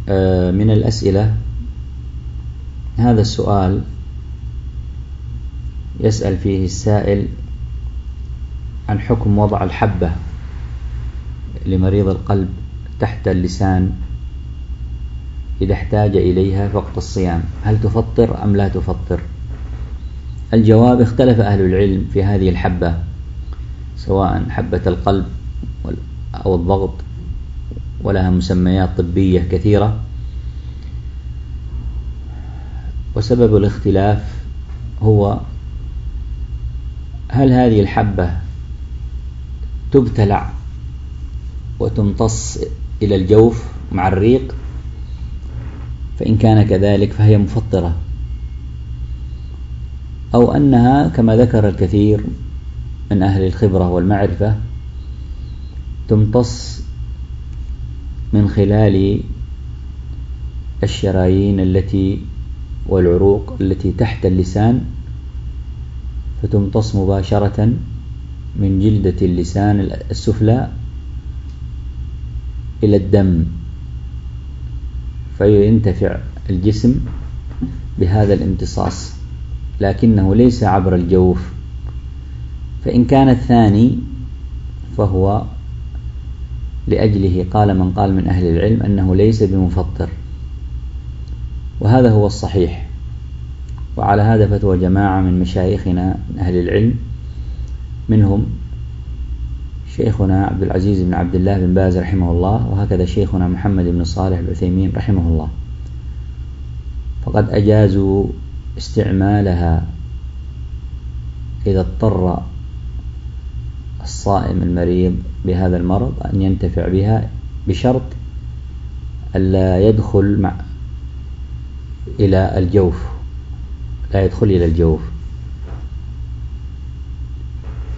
من الأسئلة هذا السؤال يسأل فيه السائل عن حكم وضع الحبة لمريض القلب تحت اللسان إذا احتاج إليها في وقت الصيام، هل تفطر أم لا تفطر؟ الجواب: اختلف أهل العلم في هذه الحبة، سواء حبة القلب أو الضغط، ولها مسميات طبية كثيرة. وسبب الاختلاف هو هل هذه الحبة تبتلع وتمتص إلى الجوف مع الريق، فإن كان كذلك فهي مفطرة، أو أنها كما ذكر الكثير من أهل الخبرة والمعرفة تمتص من خلال الشرايين والعروق التي تحت اللسان، فتمتص مباشرة من جلدة اللسان السفلى إلى الدم، فينتفع الجسم بهذا الامتصاص، لكنه ليس عبر الجوف. فإن كان الثاني فهو لأجله قال من قال من أهل العلم أنه ليس بمفطر، وهذا هو الصحيح. وعلى هذا فتوى جماعة من مشايخنا من أهل العلم، منهم شيخنا عبد العزيز بن عبد الله بن باز رحمه الله، وهكذا شيخنا محمد بن صالح العثيمين رحمه الله، فقد أجازوا استعمالها إذا اضطر الصائم المريض بهذا المرض أن ينتفع بها، بشرط ألا يدخل إلى الجوف، لا يدخل إلى الجوف.